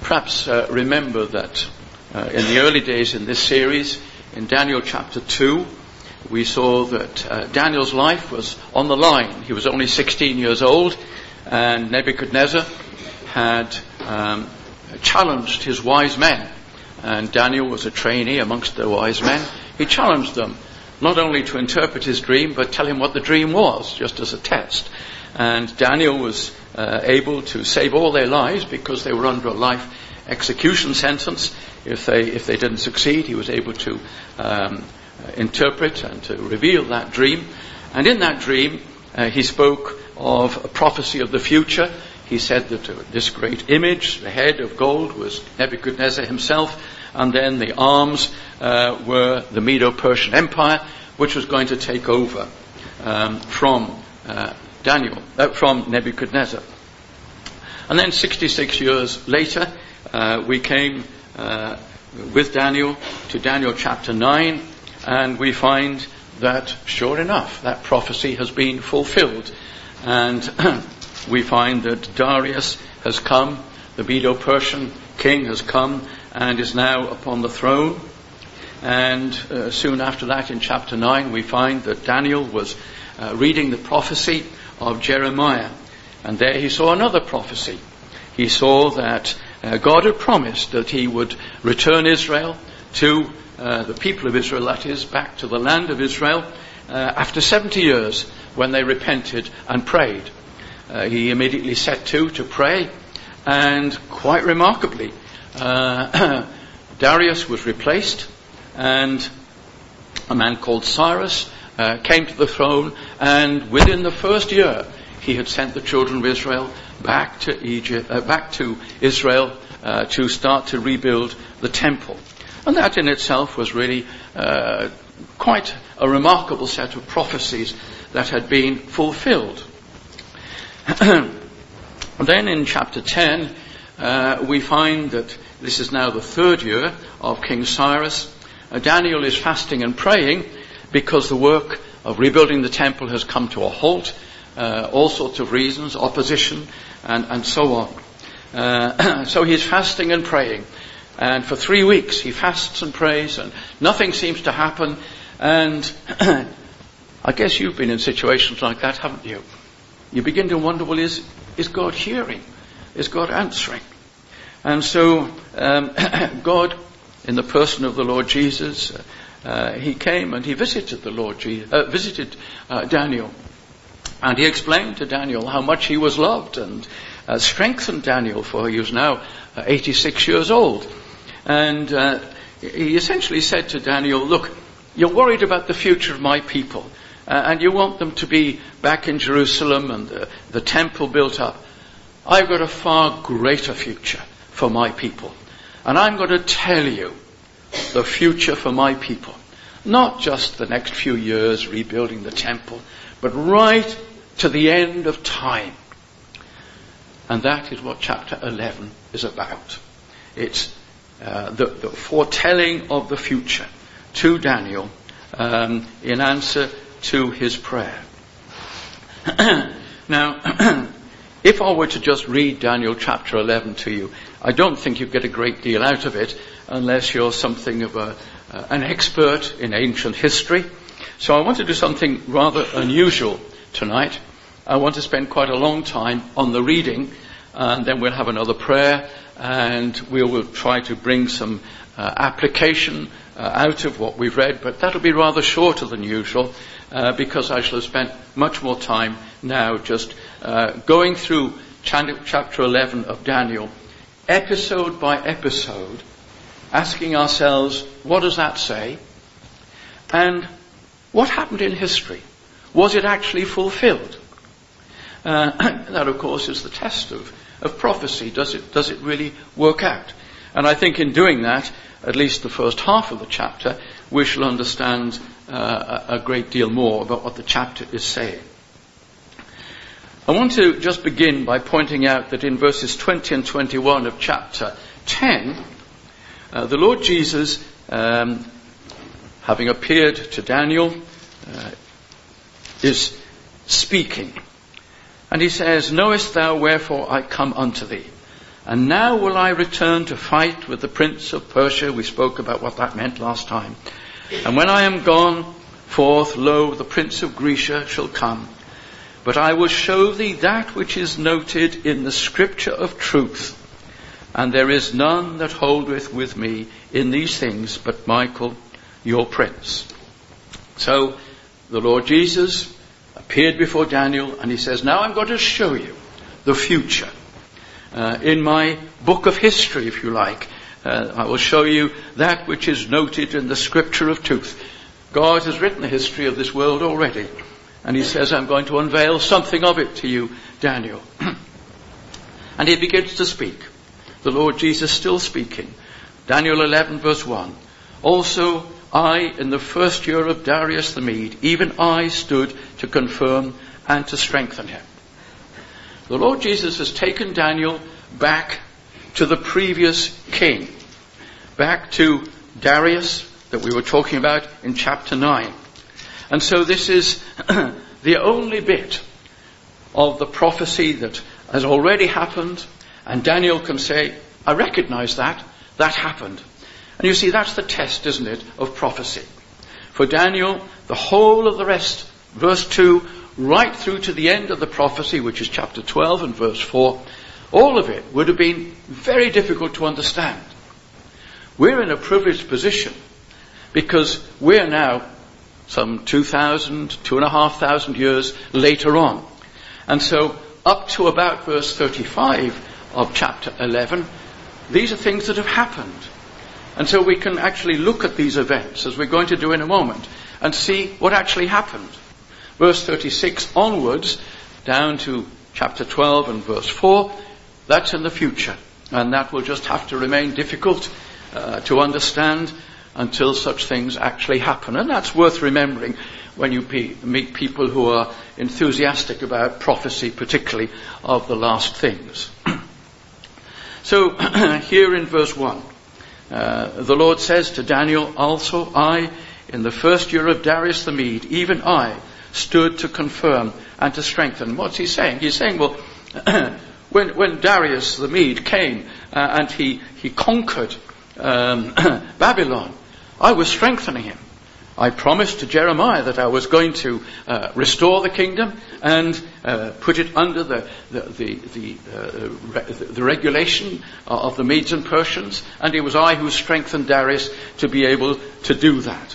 perhaps remember that in the early days in this series, in Daniel chapter 2, we saw that Daniel's life was on the line. He was only 16 years old, and Nebuchadnezzar had challenged his wise men. And Daniel was a trainee amongst the wise men. He challenged them not only to interpret his dream, but tell him what the dream was, just as a test. And Daniel was able to save all their lives because they were under a life execution sentence. If they didn't succeed, he was able to interpret and to reveal that dream. And in that dream, he spoke of a prophecy of the future. He said that this great image, the head of gold, was Nebuchadnezzar himself, and then the arms were the Medo-Persian Empire, which was going to take over from Nebuchadnezzar. And then 66 years later, we came with Daniel to Daniel chapter 9, and we find that, sure enough, that prophecy has been fulfilled. And we find that Darius has come, the Medo-Persian king has come and is now upon the throne. And soon after that, in chapter 9, we find that Daniel was reading the prophecy of Jeremiah. And there he saw another prophecy. He saw that God had promised that he would return Israel to the people of Israel, that is, back to the land of Israel, after 70 years when they repented and prayed. He immediately set to pray, and quite remarkably, Darius was replaced, and a man called Cyrus came to the throne, and within the first year he had sent the children of Israel back to Israel to start to rebuild the temple. And that in itself was really quite a remarkable set of prophecies that had been fulfilled. Then in chapter 10, we find that this is now the third year of King Cyrus. Daniel is fasting and praying because the work of rebuilding the temple has come to a halt. All sorts of reasons, opposition, and so on. So he's fasting and praying. And for 3 weeks he fasts and prays, and nothing seems to happen. And I guess you've been in situations like that, haven't you? You begin to wonder, well, is God hearing? Is God answering? And so God, in the person of the Lord Jesus, he came and he visited visited Daniel. And he explained to Daniel how much he was loved, and strengthened Daniel, for he was now 86 years old. And he essentially said to Daniel, look, you're worried about the future of my people, and you want them to be back in Jerusalem and the temple built up. I've got a far greater future for my people. And I'm going to tell you the future for my people. Not just the next few years rebuilding the temple, but right to the end of time. And that is what chapter 11 is about. It's the foretelling of the future to Daniel in answer to his prayer. Now, if I were to just read Daniel chapter 11 to you, I don't think you'd get a great deal out of it unless you're something of an expert in ancient history. So I want to do something rather unusual tonight. I want to spend quite a long time on the reading, and then we'll have another prayer, and we will try to bring some application out of what we've read, but that'll be rather shorter than usual, because I shall have spent much more time now just going through chapter 11 of Daniel, episode by episode, asking ourselves, what does that say? And what happened in history? Was it actually fulfilled? That, of course, is the test of prophecy. Does it really work out? And I think in doing that, at least the first half of the chapter, we shall understand a great deal more about what the chapter is saying. I want to just begin by pointing out that in verses 20 and 21 of chapter 10, the Lord Jesus, having appeared to Daniel, is speaking. And he says, "Knowest thou wherefore I come unto thee, And now will I return to fight with the prince of Persia. We spoke about what that meant last time. And when I am gone forth, lo, the prince of Grecia shall come. But I will show thee that which is noted in the scripture of truth. And there is none that holdeth with me in these things but Michael, your prince. So the Lord Jesus appeared before Daniel, and he says, now I'm going to show you the future. In my book of history, if you like, I will show you that which is noted in the scripture of truth. God has written the history of this world already, and he says, I'm going to unveil something of it to you, Daniel. And he begins to speak. The Lord Jesus still speaking. Daniel 11 verse 1. Also I, in the first year of Darius the Mede, even I stood to confirm and to strengthen him. The Lord Jesus has taken Daniel back to the previous king, back to Darius that we were talking about in chapter 9. And so this is the only bit of the prophecy that has already happened, and Daniel can say, I recognize that happened. And you see, that's the test, isn't it, of prophecy. For Daniel, the whole of the rest, verse 2, right through to the end of the prophecy, which is chapter 12 and verse 4, all of it would have been very difficult to understand. We're in a privileged position because we're now some 2,500 years later on. And so up to about verse 35 of chapter 11, these are things that have happened. And so we can actually look at these events, as we're going to do in a moment, and see what actually happened. Verse 36 onwards, down to chapter 12 and verse 4, that's in the future. And that will just have to remain difficult to understand until such things actually happen. And that's worth remembering when you meet people who are enthusiastic about prophecy, particularly of the last things. So here in verse 1, the Lord says to Daniel, also I, in the first year of Darius the Mede, even I stood to confirm and to strengthen. What's he saying? He's saying, well, when Darius the Mede came and he conquered Babylon, I was strengthening him. I promised to Jeremiah that I was going to restore the kingdom and put it under the regulation of the Medes and Persians, and it was I who strengthened Darius to be able to do that.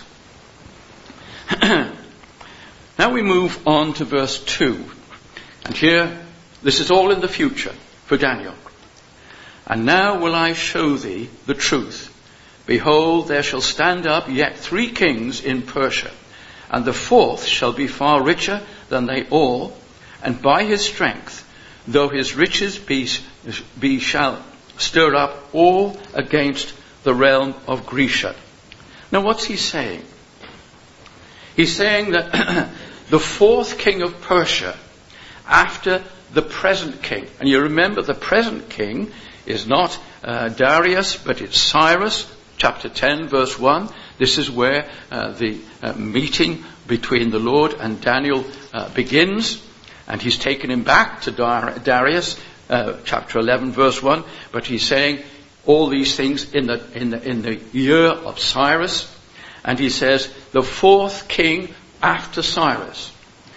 Now we move on to verse 2. And here, this is all in the future for Daniel. And now will I show thee the truth. Behold, there shall stand up yet 3 kings in Persia, and the 4th shall be far richer than they all, and by his strength, though his riches be shall stir up all against the realm of Grecia. Now what's he saying? He's saying that the 4th king of Persia, after the present king, and you remember the present king is not Darius, but it's Cyrus, chapter 10, verse 1. This is where the meeting between the Lord and Daniel begins, and he's taken him back to Darius, chapter 11, verse 1. But he's saying all these things in the year of Cyrus, and he says the 4th king after Cyrus.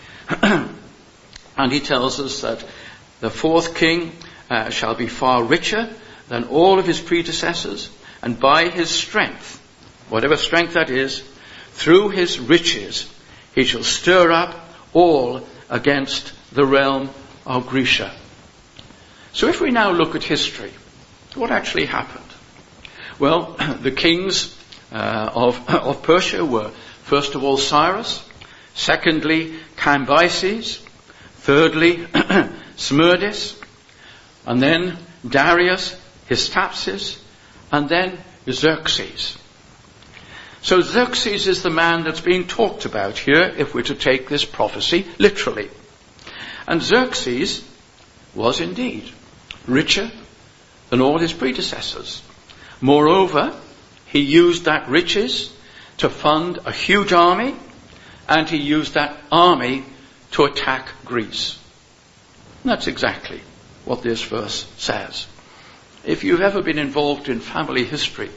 And he tells us that the 4th king shall be far richer than all of his predecessors, and by his strength, whatever strength that is, through his riches, he shall stir up all against the realm of Grecia. So if we now look at history, what actually happened? Well, the kings of Persia were, first of all, Cyrus, secondly, Cambyses, thirdly, Smerdis, and then Darius, Hystaspes, and then Xerxes. So Xerxes is the man that's being talked about here, if we're to take this prophecy literally. And Xerxes was indeed richer than all his predecessors. Moreover, he used that riches to fund a huge army, and he used that army to attack Greece. And that's exactly what this verse says. if you've ever been involved in family history,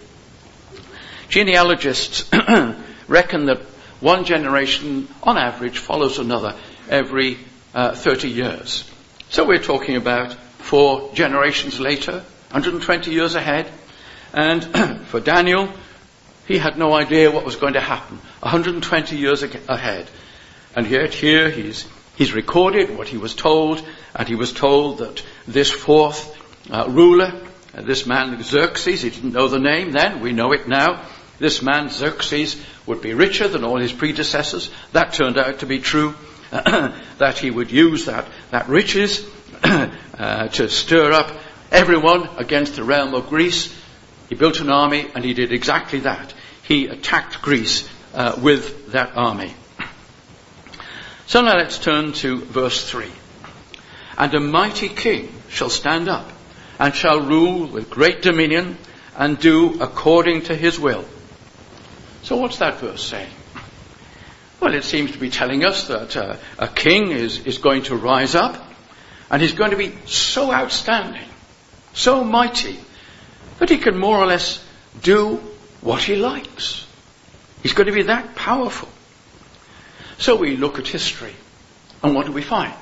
genealogists reckon that one generation, on average, follows another every 30 years. So we're talking about 4 generations later, 120 years ahead. And for Daniel, he had no idea what was going to happen 120 years ahead. And yet here he's recorded what he was told, and he was told that this 4th ruler, this man Xerxes, he didn't know the name then, we know it now. This man Xerxes would be richer than all his predecessors. That turned out to be true. That he would use that riches to stir up everyone against the realm of Greece. He built an army, and he did exactly that. He attacked Greece with that army. So now let's turn to verse 3. And a mighty king shall stand up, and shall rule with great dominion, and do according to his will. So what's that verse saying? Well, it seems to be telling us that a king is going to rise up, and he's going to be so outstanding, so mighty, that he can more or less do what he likes. He's going to be that powerful. So we look at history, and what do we find?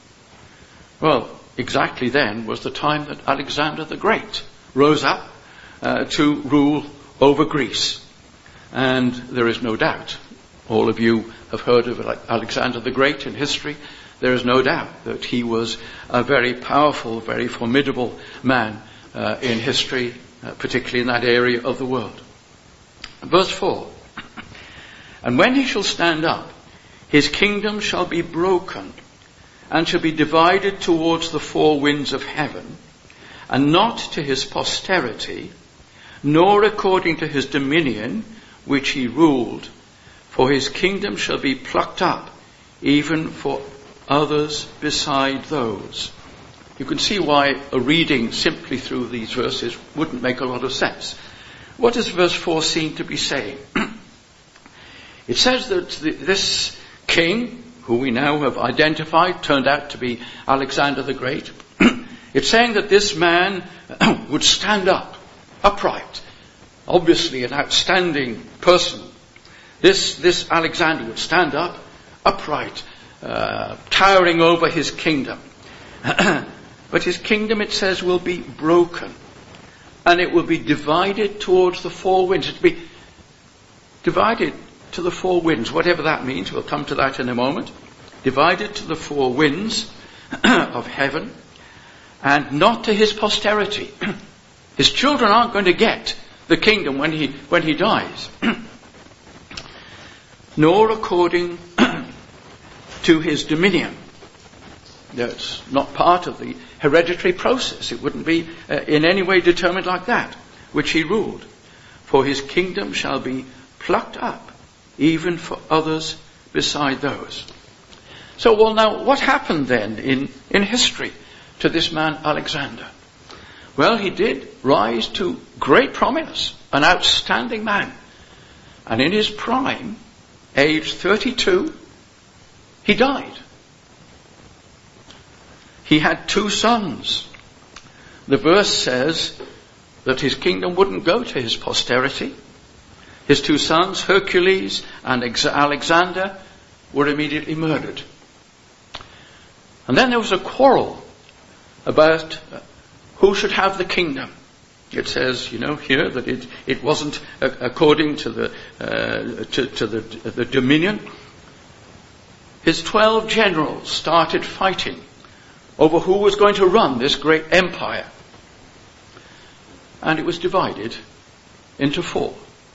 Well, exactly then was the time that Alexander the Great rose up to rule over Greece. And there is no doubt, all of you have heard of Alexander the Great in history, there is no doubt that he was a very powerful, very formidable man in history, particularly in that area of the world. Verse 4, and when he shall stand up, his kingdom shall be broken, and shall be divided towards the 4 winds of heaven, and not to his posterity, nor according to his dominion, which he ruled, for his kingdom shall be plucked up, even for others beside those. You can see why a reading simply through these verses wouldn't make a lot of sense. What does verse 4 seem to be saying? It says that this king, who we now have identified, turned out to be Alexander the Great. It's saying that this man would stand up, upright, obviously an outstanding person. This Alexander would stand up, upright, towering over his kingdom. But his kingdom, it says, will be broken. And it will be divided towards the 4 winds. It will be divided to the 4 winds, whatever that means. We'll come to that in a moment. Divided to the 4 winds of heaven, and not to his posterity. His children aren't going to get the kingdom when he dies. Nor according to his dominion. That's not part of the hereditary process. It wouldn't be in any way determined like that, which he ruled. For his kingdom shall be plucked up, even for others beside those. So, well, now, what happened then in history to this man Alexander? Well, he did rise to great prominence, an outstanding man. And in his prime, age 32, he died. He had 2 sons. The verse says that his kingdom wouldn't go to his posterity. His 2 sons, Hercules and Alexander, were immediately murdered. And then there was a quarrel about who should have the kingdom. It says, here that it wasn't according to the dominion. His 12 generals started fighting over who was going to run this great empire. And it was divided into 4.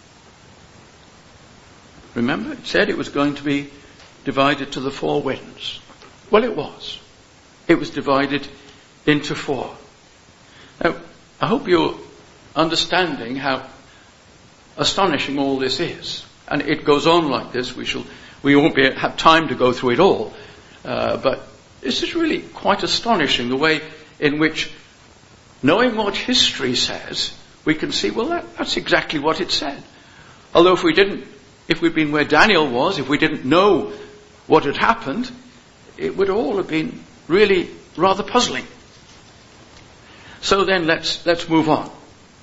Remember, it said it was going to be divided to the 4 winds. Well, it was. It was divided into 4. Now, I hope you're understanding how astonishing all this is. And it goes on like this. We won't have time to go through it all. But this is really quite astonishing, the way in which, knowing what history says, we can see, well, that's exactly what it said. Although if we'd been where Daniel was, if we didn't know what had happened, it would all have been really rather puzzling. So then let's move on.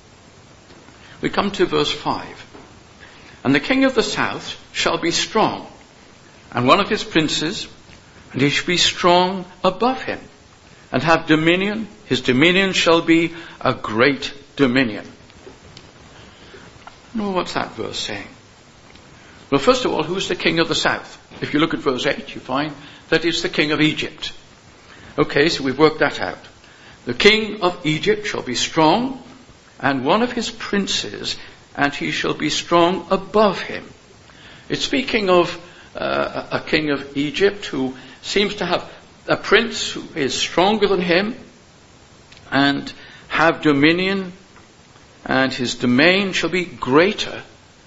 We come to verse 5. And the king of the south shall be strong, and one of his princes, and he shall be strong above him, and have dominion. His dominion shall be a great dominion. Well, what's that verse saying? Well, first of all, who's the king of the south? If you look at verse 8, you find that it's the king of Egypt. Okay, so we've worked that out. The king of Egypt shall be strong, and one of his princes, and he shall be strong above him. It's speaking of a king of Egypt who seems to have a prince who is stronger than him and have dominion, and his domain shall be greater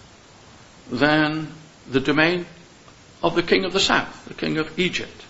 than the domain of the king of the south, the king of Egypt.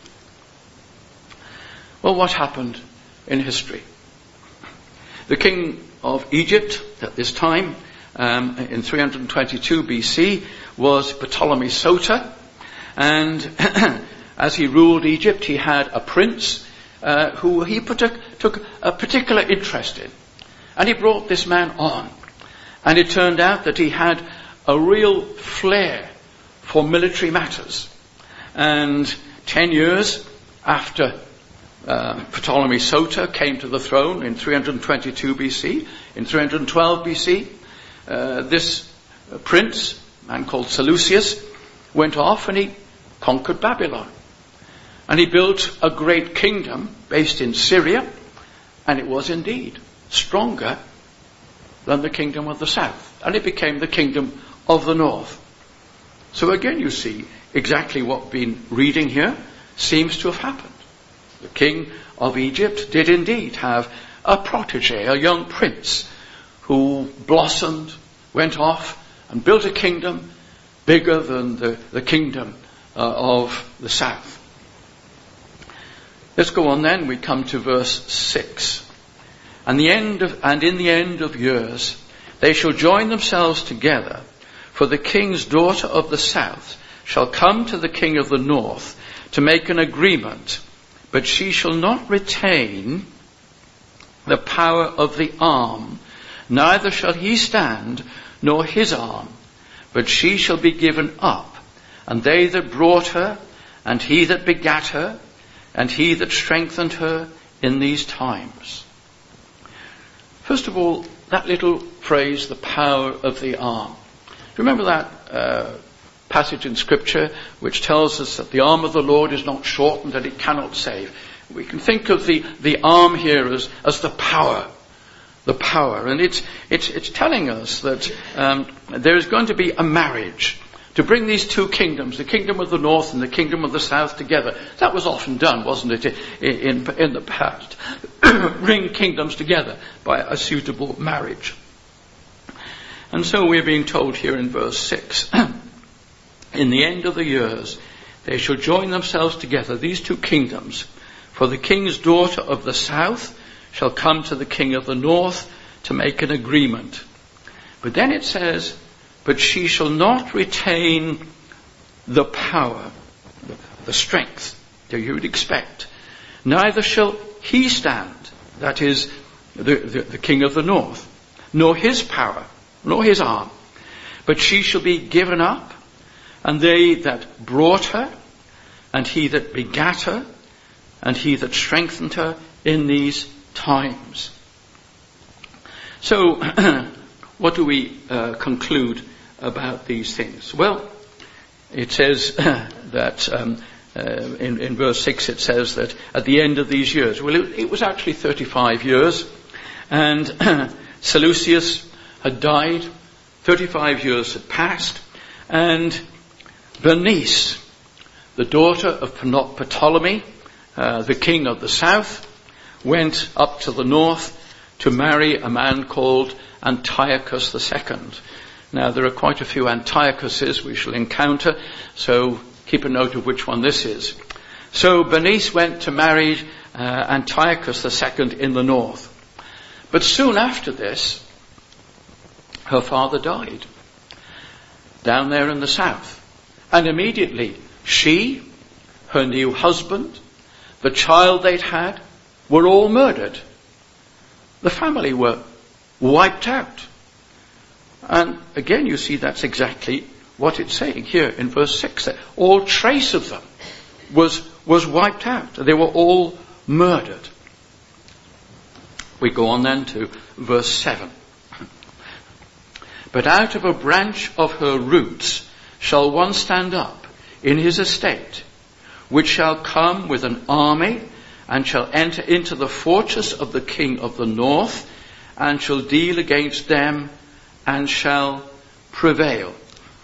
Well, what happened in history? The king of Egypt at this time, in 322 BC, was Ptolemy Soter, and as he ruled Egypt, he had a prince who he took a particular interest in. And he brought this man on. And it turned out that he had a real flair for military matters. And 10 years after Ptolemy Soter came to the throne in 322 BC, in 312 BC, this prince, a man called Seleucus, went off and he conquered Babylon. And he built a great kingdom based in Syria, and it was indeed stronger than the kingdom of the south. And it became the kingdom of the north. So again, you see exactly what we've been reading here seems to have happened. The king of Egypt did indeed have a protege, a young prince, who blossomed, went off, and built a kingdom bigger than the kingdom of the south. Let's go on then. We come to verse 6. And in the end of years, they shall join themselves together, for the king's daughter of the south shall come to the king of the north to make an agreement, but she shall not retain the power of the arm, neither shall he stand, nor his arm, but she shall be given up, and they that brought her, and he that begat her, and he that strengthened her in these times. First of all, that little phrase, the power of the arm. Remember that passage in Scripture which tells us that the arm of the Lord is not shortened, that it cannot save. We can think of the arm here as the power. The power. And it's telling us that there is going to be a marriage to bring these two kingdoms, the kingdom of the north and the kingdom of the south, together. That was often done, wasn't it, in the past? Bring kingdoms together by a suitable marriage. And so we're being told here in verse 6, in the end of the years, they shall join themselves together, these two kingdoms, for the king's daughter of the south shall come to the king of the north to make an agreement. But then it says, but she shall not retain the power, the strength that you would expect. Neither shall he stand, that is, the king of the north, nor his power, nor his arm. But she shall be given up, and they that brought her, and he that begat her, and he that strengthened her in these times. So, what do we conclude about these things? Well, it says that in verse 6 it says that at the end of these years, well, it was actually 35 years, and Seleucus had died, 35 years had passed, and Bernice, the daughter of Ptolemy, the king of the south, went up to the north to marry a man called Antiochus II. Now, there are quite a few Antiochuses we shall encounter, so keep a note of which one this is. So Bernice went to marry Antiochus II in the north. But soon after this, her father died down there in the south. And immediately she, her new husband, the child they'd had, were all murdered. the family were wiped out. And again, you see that's exactly what it's saying here in verse 6. That all trace of them was wiped out. They were all murdered. We go on then to verse 7. But out of a branch of her roots shall one stand up in his estate, which shall come with an army, and shall enter into the fortress of the king of the north, and shall deal against them, and shall prevail.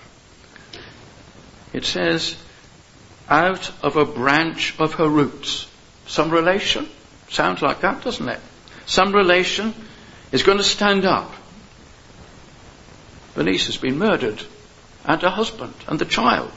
It says, out of a branch of her roots. Some relation? Sounds like that, doesn't it? Some relation is going to stand up. Bernice has been murdered, and her husband, and the child.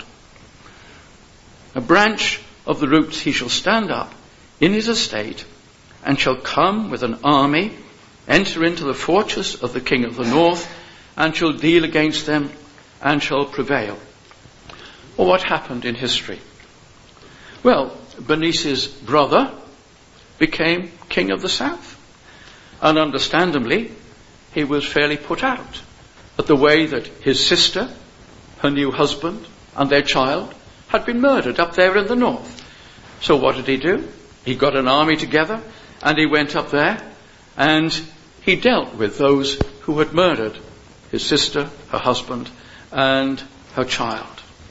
A branch of the roots he shall stand up in his estate, and shall come with an army, enter into the fortress of the king of the north, and shall deal against them, and shall prevail. Well, what happened in history? Well, Bernice's brother became king of the south. And understandably, he was fairly put out at the way that his sister, her new husband, and their child had been murdered up there in the north. So what did he do? He got an army together, and he went up there, and he dealt with those who had murdered his sister, her husband, and her child.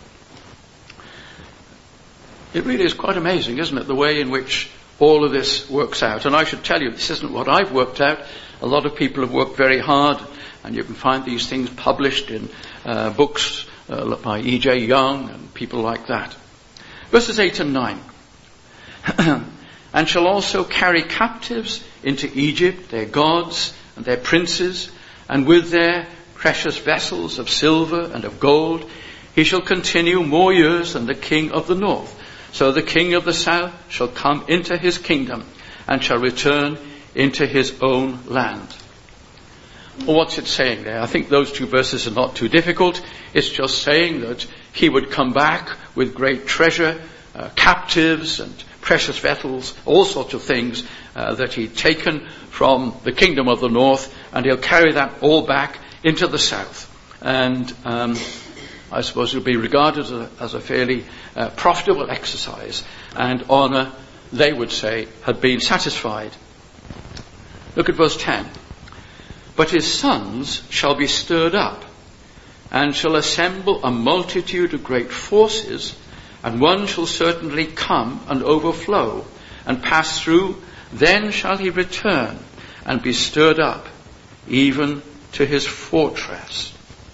It really is quite amazing, isn't it, the way in which all of this works out. And I should tell you, this isn't what I've worked out. A lot of people have worked very hard, and you can find these things published in books by E.J. Young and people like that. Verses 8 and 9. And shall also carry captives into Egypt their gods and their princes, and with their precious vessels of silver and of gold he shall continue more years than the king of the north. So the king of the south shall come into his kingdom, and shall return into his own land. Well, what's it saying there? I think those two verses are not too difficult. It's just saying that he would come back with great treasure, captives and precious vessels, all sorts of things that he'd taken from the kingdom of the north, and he'll carry that all back into the south. And I suppose it'll be regarded as a fairly profitable exercise, and honour, they would say, had been satisfied. Look at verse 10. But his sons shall be stirred up, and shall assemble a multitude of great forces, and one shall certainly come and overflow, and pass through, then shall he return, and be stirred up, even to his fortress.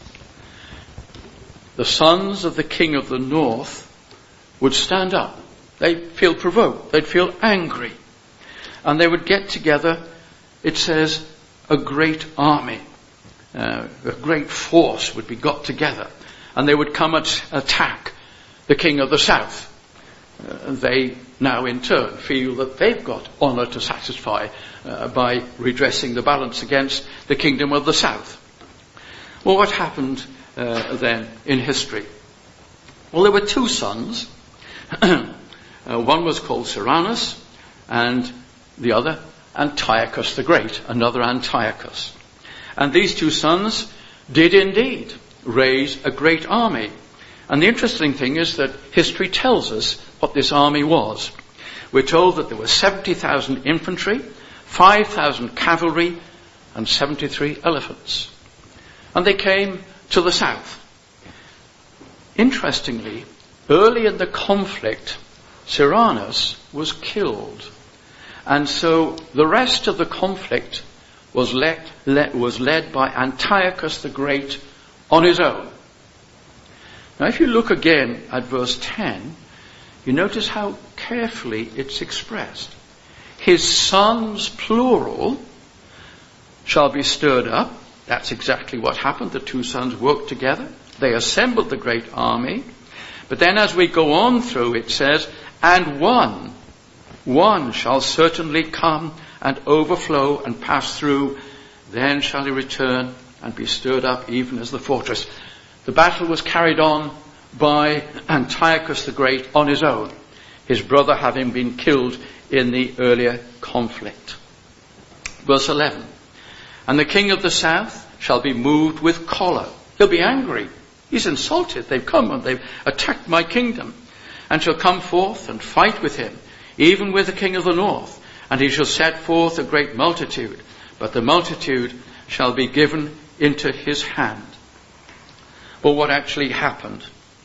The sons of the king of the north would stand up. They'd feel provoked. They'd feel angry. And they would get together, it says, a great army. A great force would be got together. And they would come and attack the king of the south. They now in turn feel that they've got honour to satisfy by redressing the balance against the kingdom of the south. Well, what happened then in history? Well, there were two sons. One was called Cyrannus, and the other Antiochus the Great, another Antiochus. And these two sons did indeed raise a great army. And the interesting thing is that history tells us what this army was. We're told that there were 70,000 infantry, 5,000 cavalry, and 73 elephants. And they came to the south. Interestingly, early in the conflict, Cyrannus was killed. And so the rest of the conflict was led by Antiochus the Great on his own. Now, if you look again at verse 10, you notice how carefully it's expressed. His sons, plural, shall be stirred up. That's exactly what happened. The two sons worked together. They assembled the great army. But then as we go on through, it says, and one shall certainly come and overflow and pass through. Then shall he return and be stirred up even as the fortress. The battle was carried on by Antiochus the Great on his own, his brother having been killed in the earlier conflict. Verse 11. And the king of the south shall be moved with choler. He'll be angry. He's insulted. They've come and they've attacked my kingdom. And shall come forth and fight with him, even with the king of the north. And he shall set forth a great multitude. But the multitude shall be given into his hand. Well, what actually happened?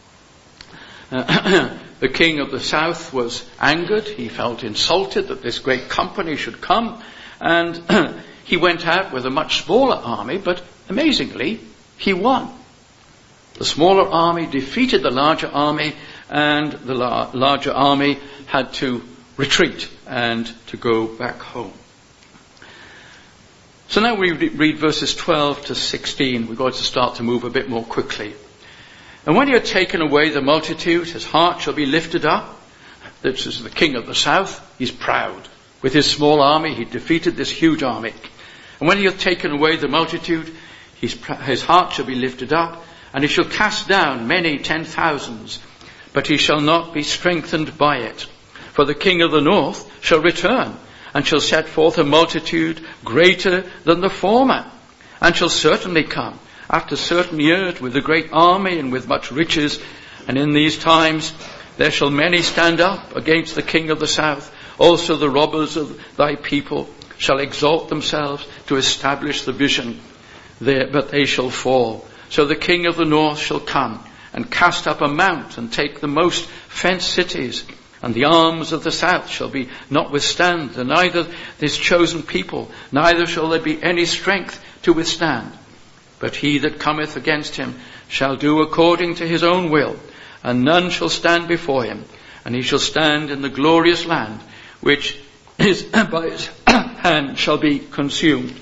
The king of the south was angered. He felt insulted that this great company should come. And he went out with a much smaller army, but amazingly, he won. The smaller army defeated the larger army, and the larger army had to retreat and to go back home. So now we read verses 12 to 16. We're going to start to move a bit more quickly. And when he had taken away the multitude, his heart shall be lifted up. This is the king of the south. He's proud. With his small army, he defeated this huge army. And when he hath taken away the multitude, his heart shall be lifted up, and he shall cast down many 10,000s, but he shall not be strengthened by it. For the king of the north shall return, and shall set forth a multitude greater than the former, and shall certainly come after certain years with a great army and with much riches. And in these times there shall many stand up against the king of the south. Also the robbers of thy people shall exalt themselves to establish the vision there, but they shall fall. So the king of the north shall come and cast up a mount and take the most fenced cities. And the arms of the south shall be not withstand, and neither this chosen people, neither shall there be any strength to withstand. But he that cometh against him shall do according to his own will, and none shall stand before him. And he shall stand in the glorious land, which is by his hand shall be consumed.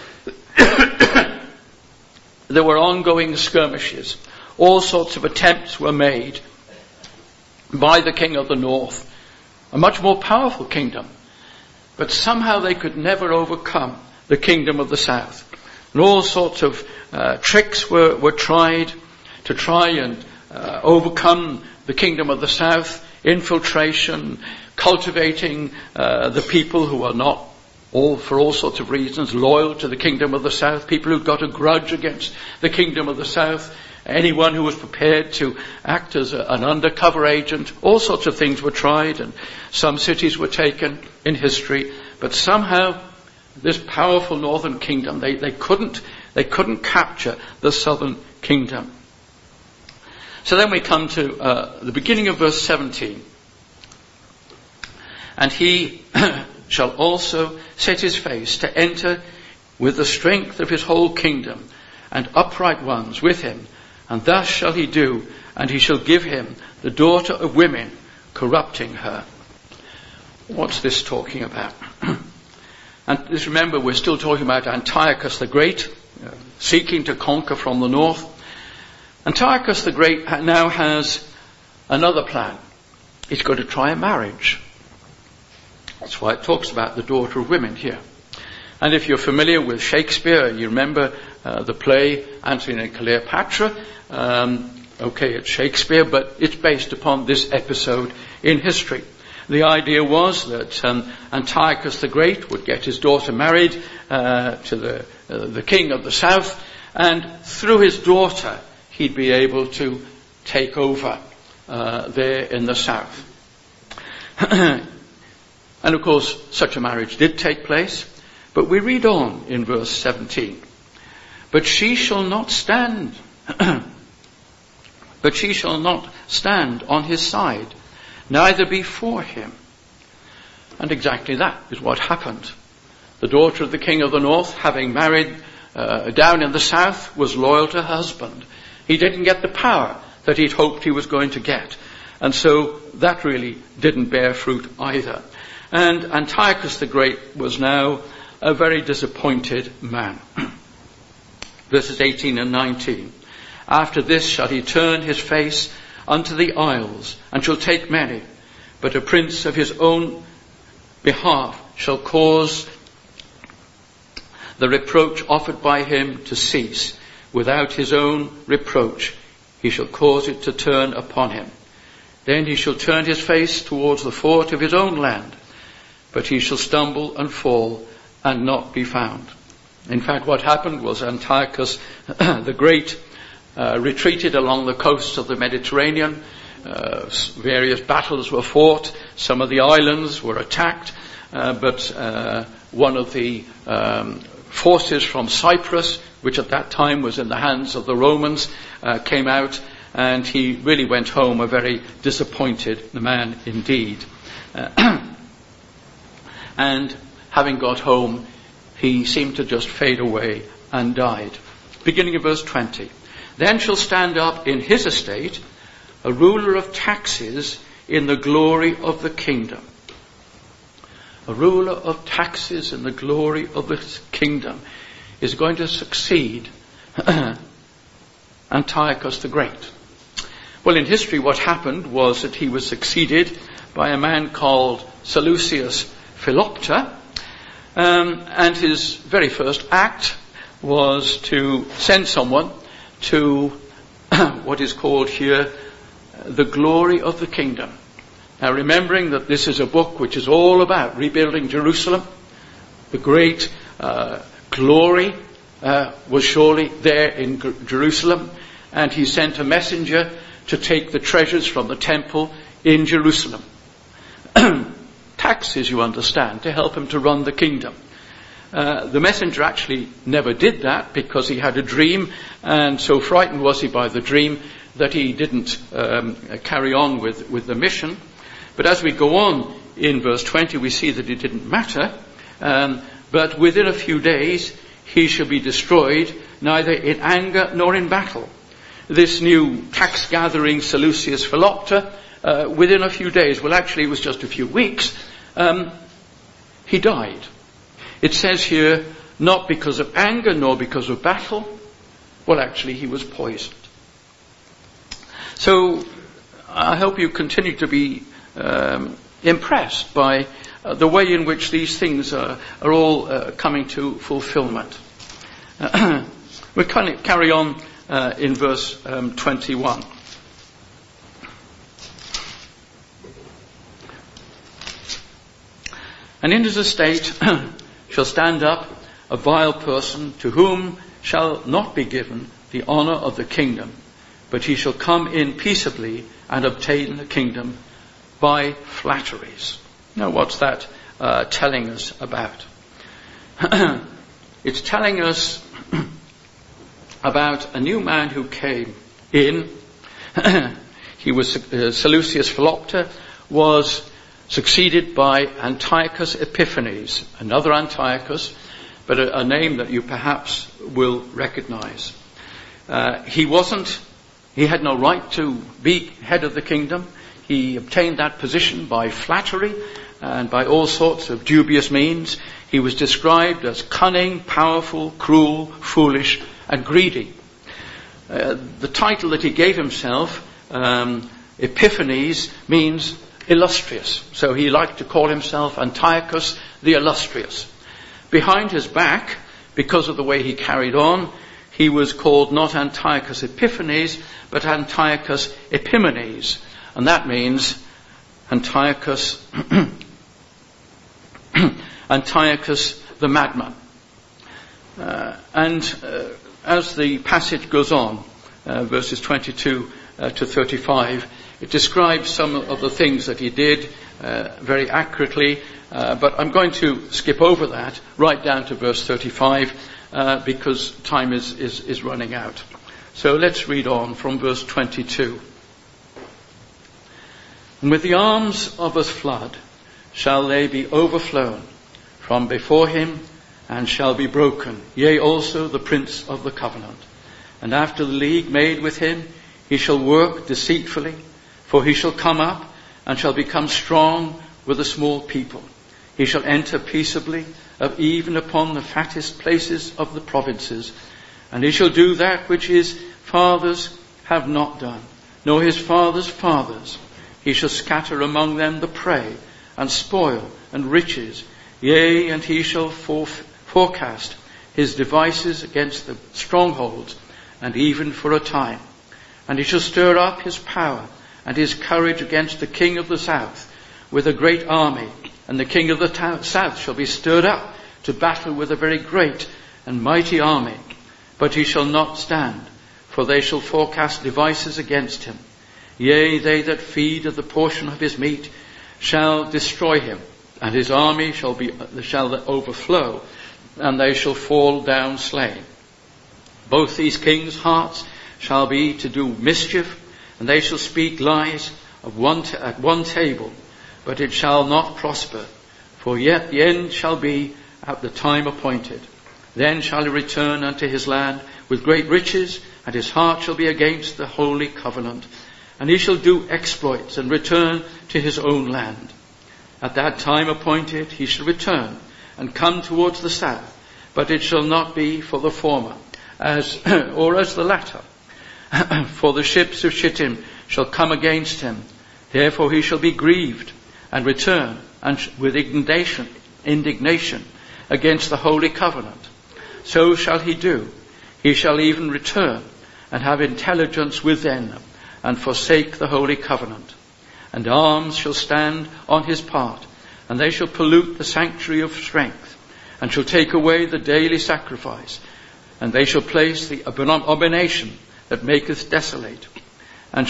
There were ongoing skirmishes. All sorts of attempts were made by the king of the north, a much more powerful kingdom. But somehow they could never overcome the kingdom of the south. And all sorts of tricks were tried to try and overcome the kingdom of the south. Infiltration, cultivating the people who are not for all sorts of reasons loyal to the kingdom of the south, people who got a grudge against the kingdom of the south, anyone who was prepared to act as an undercover agent. All sorts of things were tried, and some cities were taken in history. But somehow this powerful northern kingdom, they couldn't capture the southern kingdom. So then we come to the beginning of verse 17. And he shall also set his face to enter with the strength of his whole kingdom, and upright ones with him. And thus shall he do, and he shall give him the daughter of women, corrupting her. What's this talking about? And just remember, we're still talking about Antiochus the Great, seeking to conquer from the north. Antiochus the Great now has another plan. He's going to try a marriage. That's why it talks about the daughter of women here. And if you're familiar with Shakespeare, you remember the play Antony and Cleopatra. It's Shakespeare, but it's based upon this episode in history. The idea was that Antiochus the Great would get his daughter married to the king of the south, and through his daughter he'd be able to take over there in the south. And of course, such a marriage did take place. But we read on in verse 17. But she shall not stand. But she shall not stand on his side, neither before him. And exactly that is what happened. The daughter of the king of the north, having married down in the south, was loyal to her husband. He didn't get the power that he'd hoped he was going to get. And so that really didn't bear fruit either. And Antiochus the Great was now a very disappointed man. Verses 18 and 19. After this shall he turn his face unto the isles, and shall take many. But a prince of his own behalf shall cause the reproach offered by him to cease. Without his own reproach he shall cause it to turn upon him. Then he shall turn his face towards the fort of his own land. But he shall stumble and fall, and not be found. In fact, what happened was Antiochus the Great retreated along the coasts of the Mediterranean. Various battles were fought. Some of the islands were attacked, but one of the forces from Cyprus, which at that time was in the hands of the Romans, came out, and he really went home a very disappointed man indeed. And having got home, he seemed to just fade away and died. Beginning of verse 20. Then shall stand up in his estate a ruler of taxes in the glory of the kingdom. A ruler of taxes in the glory of the kingdom is going to succeed Antiochus the Great. Well, in history what happened was that he was succeeded by a man called Seleucus Philopter, and his very first act was to send someone to what is called here the glory of the kingdom. Now, remembering that this is a book which is all about rebuilding Jerusalem, the great glory was surely there in Jerusalem, and he sent a messenger to take the treasures from the temple in Jerusalem. Taxes, you understand, to help him to run the kingdom. The messenger actually never did that because he had a dream, and so frightened was he by the dream that he didn't carry on with the mission. But as we go on in verse 20, we see that it didn't matter, but within a few days he shall be destroyed, neither in anger nor in battle. This new tax-gathering Seleucus Philopter, within a few days, well actually it was just a few weeks, he died. It says here, not because of anger nor because of battle. Well, actually, he was poisoned. So, I hope you continue to be impressed by the way in which these things are all coming to fulfillment. We'll carry on in verse 21. And in his estate shall stand up a vile person, to whom shall not be given the honour of the kingdom, but he shall come in peaceably and obtain the kingdom by flatteries. Now, what's that telling us about? It's telling us about a new man who came in. He was Seleucus Philopter, was succeeded by Antiochus Epiphanes, another Antiochus, but a name that you perhaps will recognize. He had no right to be head of the kingdom. He obtained that position by flattery and by all sorts of dubious means. He was described as cunning, powerful, cruel, foolish, and greedy. The title that he gave himself, Epiphanes, means illustrious. So he liked to call himself Antiochus the Illustrious. Behind his back, because of the way he carried on, he was called not Antiochus Epiphanes, but Antiochus Epimanes. And that means Antiochus Antiochus the madman. As the passage goes on, verses 22 to 35, it describes some of the things that he did very accurately, but I'm going to skip over that right down to verse 35 because time is running out. So let's read on from verse 22. And with the arms of a flood shall they be overflown from before him, and shall be broken, yea, also the prince of the covenant. And after the league made with him, he shall work deceitfully, for he shall come up and shall become strong with a small people. He shall enter peaceably, even upon the fattest places of the provinces. And he shall do that which his fathers have not done, nor his fathers' fathers. He shall scatter among them the prey, and spoil, and riches. Yea, and he shall forecast his devices against the strongholds, and even for a time. And he shall stir up his power and his courage against the king of the south with a great army. And the king of the south shall be stirred up to battle with a very great and mighty army. But he shall not stand, for they shall forecast devices against him. Yea, they that feed of the portion of his meat shall destroy him, and his army shall overflow, and they shall fall down slain. Both these kings' hearts shall be to do mischief, and they shall speak lies at one table, but it shall not prosper. For yet the end shall be at the time appointed. Then shall he return unto his land with great riches, and his heart shall be against the holy covenant. And he shall do exploits and return to his own land. At that time appointed he shall return and come towards the south, but it shall not be for the former, as the latter. For the ships of Shittim shall come against him. Therefore he shall be grieved and return and with indignation against the holy covenant. So shall he do. He shall even return and have intelligence with them and forsake the holy covenant. And arms shall stand on his part, and they shall pollute the sanctuary of strength, and shall take away the daily sacrifice, and they shall place the abomination that maketh desolate, and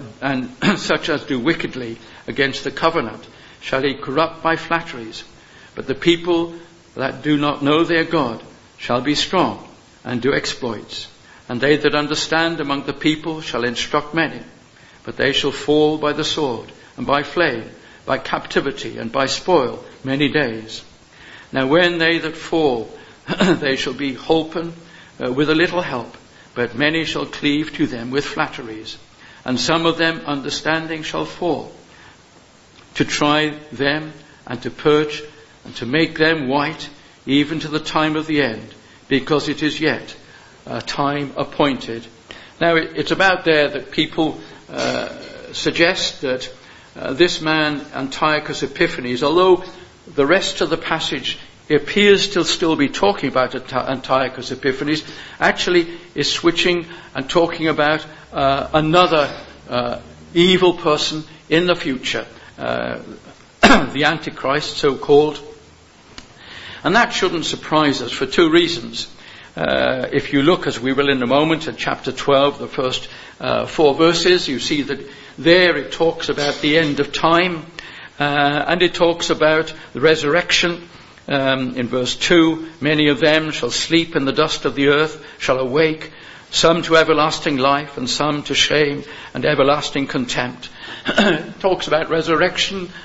such as do wickedly against the covenant shall he corrupt by flatteries. But the people that do not know their God shall be strong and do exploits, and they that understand among the people shall instruct many. But they shall fall by the sword, and by flame, by captivity, and by spoil many days. Now when they that fall, they shall be holpen with a little help, but many shall cleave to them with flatteries. And some of them understanding shall fall, to try them, and to purge, and to make them white, even to the time of the end, because it is yet a time appointed. Now it's about there that people suggest that this man Antiochus Epiphanes, although the rest of the passage appears to still be talking about Antiochus Epiphanes, actually is switching and talking about another evil person in the future, the Antichrist, so-called. And that shouldn't surprise us for two reasons. If you look, as we will in a moment, at chapter 12, the first 4 verses, you see that there it talks about the end of time, and it talks about the resurrection. In verse 2, many of them shall sleep in the dust of the earth, shall awake, some to everlasting life, and some to shame and everlasting contempt. It talks about resurrection